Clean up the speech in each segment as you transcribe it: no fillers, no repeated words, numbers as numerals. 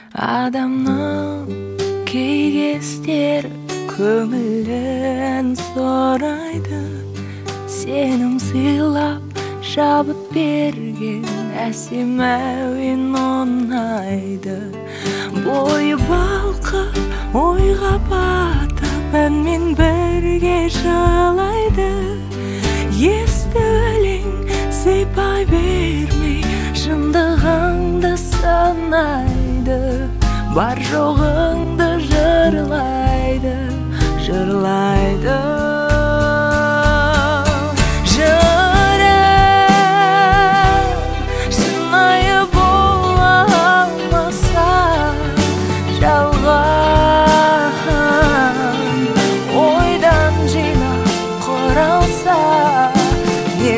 Адамның кей кездері көңілін сұрайды, сенім сыйлап жабып берген әсем әуен ұнайды. Бойы балқып ойға батып әнмен бірге жылайды. Есті өлең сыйпай бермей шындығыңды санайды. Бар жоғыңды жырлайды, жырлайды. Шынайы бола алмаса жалған, ойдан жинап құралса не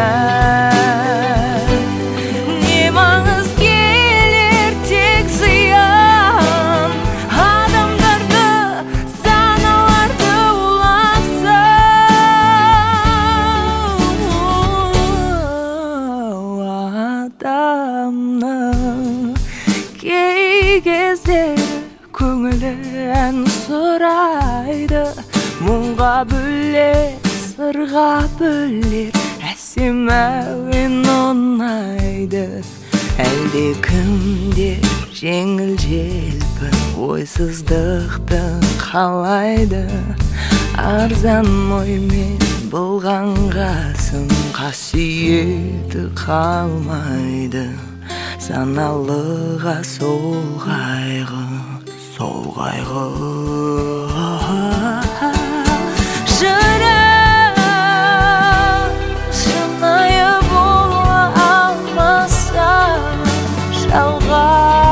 маңыз келер тек зиян. Адамдарды саналарды уласа, адамның кей кездері көңілі ән сұрайды. Мұңға бөлер, сырға бөлер әсем әуен ұнайды. Әлде кімде жеңіл желпін ойсыздықты қалайды. Арзан оймен былғанғасын қасиеті қалмайды. Саналыға сол қайғы, сол қайғы. Шынайы бола алмаса жалған.